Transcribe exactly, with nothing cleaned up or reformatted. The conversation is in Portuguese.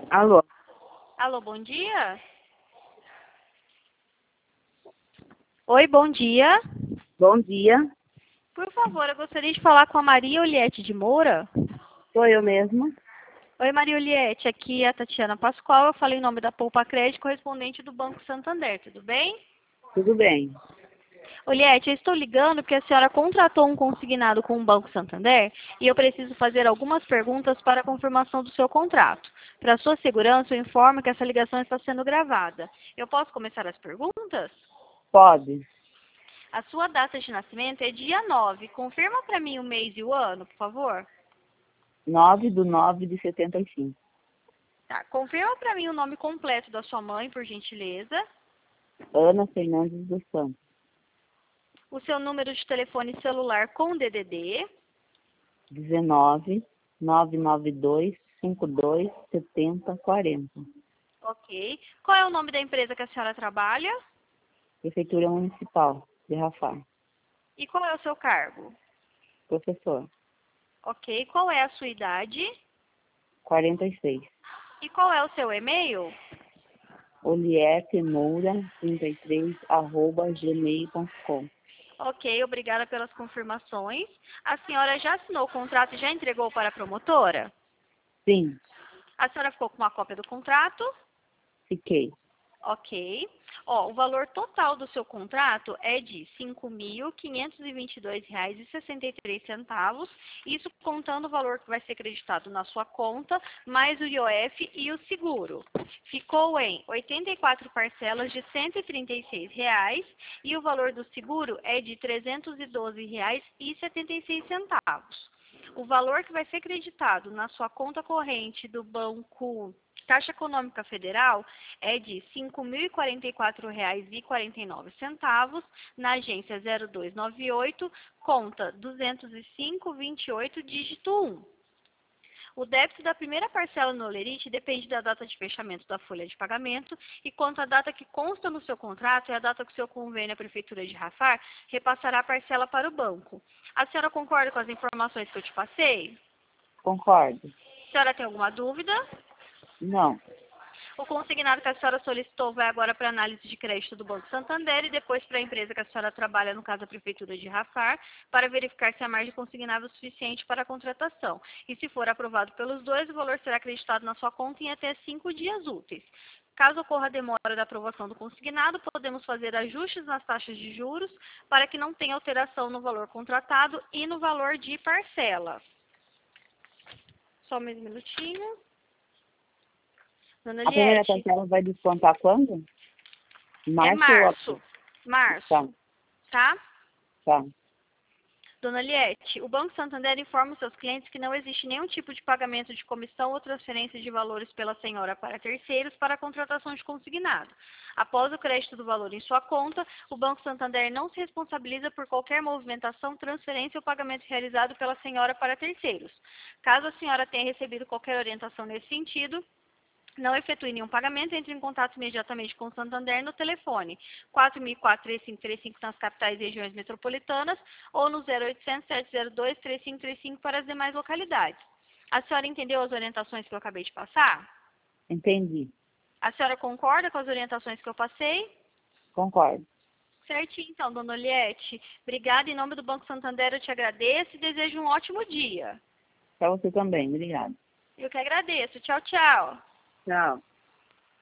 Alô? Alô, bom dia? Oi, bom dia. Bom dia. Por favor, eu gostaria de falar com a Maria Oliette de Moura. Sou eu mesma. Oi, Maria Oliette, aqui é a Tatiana Pascoal. Eu falei em nome da Poupa Crédito, correspondente do Banco Santander, tudo bem? Tudo bem. Oliette, eu estou ligando porque a senhora contratou um consignado com o Banco Santander e eu preciso fazer algumas perguntas para a confirmação do seu contrato. Para sua segurança, eu informo que essa ligação está sendo gravada. Eu posso começar as perguntas? Pode. A sua data de nascimento é dia nove. Confirma para mim o mês e o ano, por favor. nove do nove de setenta e cinco. Tá. Confirma para mim o nome completo da sua mãe, por gentileza. Ana Fernandes dos Santos. O seu número de telefone celular com D D D. dezenove, nove nove dois, cinco dois, setenta, quarenta. Ok. Qual é o nome da empresa que a senhora trabalha? Prefeitura Municipal de Rafar. E qual é o seu cargo? Professor. Ok. Qual é a sua idade? quarenta e seis. E qual é o seu e-mail? Oliette Moura, trinta e três, arroba gmail ponto com. Ok, obrigada pelas confirmações. A senhora já assinou o contrato e já entregou para a promotora? Sim, A senhora ficou com uma cópia do contrato? fiquei. Ok. Ó, o valor total do seu contrato é de cinco mil quinhentos e vinte e dois reais e sessenta e três centavos, isso contando o valor que vai ser acreditado na sua conta, mais o I O F e o seguro. Ficou em oitenta e quatro parcelas de cento e trinta e seis reais e o valor do seguro é de trezentos e doze reais e setenta e seis centavos. O valor que vai ser acreditado na sua conta corrente do Banco Caixa Econômica Federal é de cinco mil e quarenta e quatro reais e quarenta e nove centavos, na agência zero dois nove oito, conta duzentos e cinco, vinte e oito, dígito um. O débito da primeira parcela no Olerite depende da data de fechamento da folha de pagamento e quanto à data que consta no seu contrato é a data que o seu convênio à Prefeitura de Rafar repassará a parcela para o banco. A senhora concorda com as informações que eu te passei? Concordo. A senhora tem alguma dúvida? Não. O consignado que a senhora solicitou vai agora para análise de crédito do Banco Santander e depois para a empresa que a senhora trabalha, no caso a Prefeitura de Rafar, para verificar se a margem consignada é suficiente para a contratação. E se for aprovado pelos dois, o valor será acreditado na sua conta em até cinco dias úteis. Caso ocorra demora da aprovação do consignado, podemos fazer ajustes nas taxas de juros para que não tenha alteração no valor contratado e no valor de parcela. Só mais um minutinho. Dona A primeira Liette. parcela vai descontar quando? É Março ou março. abril? Tá, Março, tá? tá. Dona Liette, o Banco Santander informa os seus clientes que não existe nenhum tipo de pagamento de comissão ou transferência de valores pela senhora para terceiros para a contratação de consignado. Após o crédito do valor em sua conta, o Banco Santander não se responsabiliza por qualquer movimentação, transferência ou pagamento realizado pela senhora para terceiros. Caso a senhora tenha recebido qualquer orientação nesse sentido, não efetue nenhum pagamento, entre em contato imediatamente com o Santander no telefone quatro mil e quatro, três cinco três cinco nas capitais e regiões metropolitanas ou no zero oitocentos, sete zero dois, três cinco três cinco para as demais localidades. A senhora entendeu as orientações que eu acabei de passar? Entendi. A senhora concorda com as orientações que eu passei? Concordo. Certinho, então, dona Oliette. Obrigada. Em nome do Banco Santander, eu te agradeço e desejo um ótimo dia. Para você também. Obrigada. Eu que agradeço. Tchau, tchau. Tchau.